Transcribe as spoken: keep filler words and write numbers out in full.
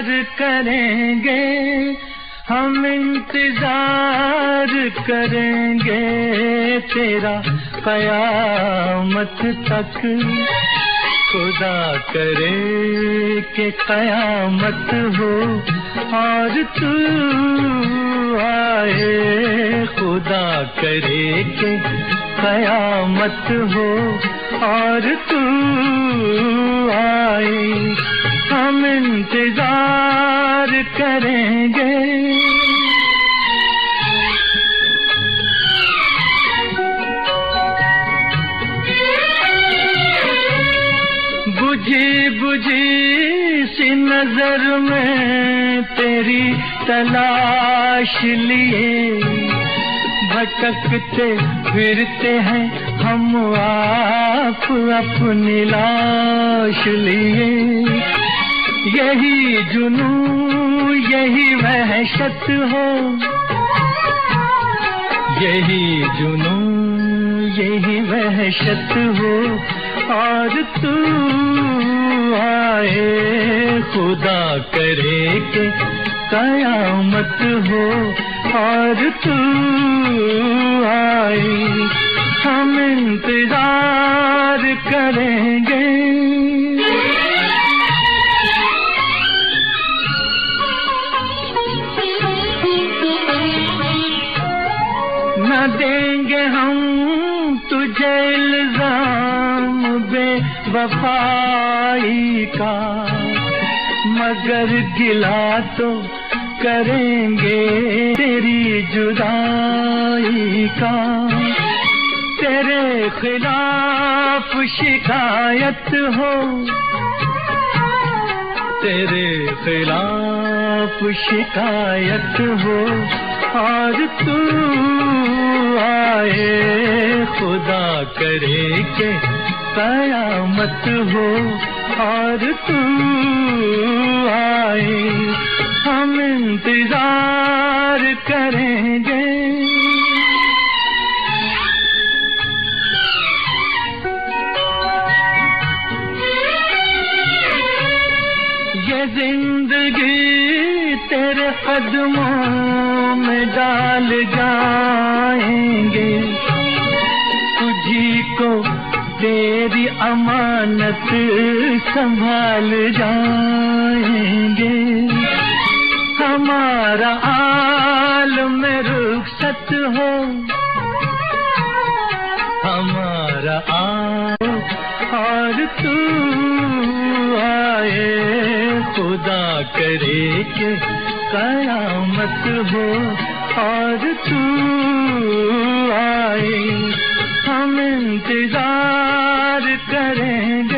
करेंगे, हम इंतजार करेंगे तेरा कयामत तक। खुदा करे कि कयामत हो और तू आए, खुदा करे कि कयामत हो और तू आए, हम इंतजार करेंगे। बुझी बुझी सी नजर में तेरी तलाश लिए, भटकते फिरते हैं हम आप अपनी लाश लिए। यही जुनू यही वहशत हो, यही जुनू यही वहशत हो और तू आए, खुदा करे कि कयामत हो और तू आए, हम इंतजार करेंगे। न देंगे हम तुझे इल्जाम बेवफाई का, मगर गिला तो करेंगे तेरी जुदाई का। तेरे खिलाफ शिकायत हो, तेरे खिलाफ शिकायत हो और तू आए, खुदा करे कि कयामत हो और तू आए, हम इंतजार करेंगे। ये जिंदगी तेरे कदमों में डाल जाएंगे, तुझी को तेरी अमानत संभाल जाएंगे। हमारा आलम रुखसत हो, हमारा आल और तू आए, खुदा करे कि कयामत हो और तू आए, हम इंतजार करेंगे।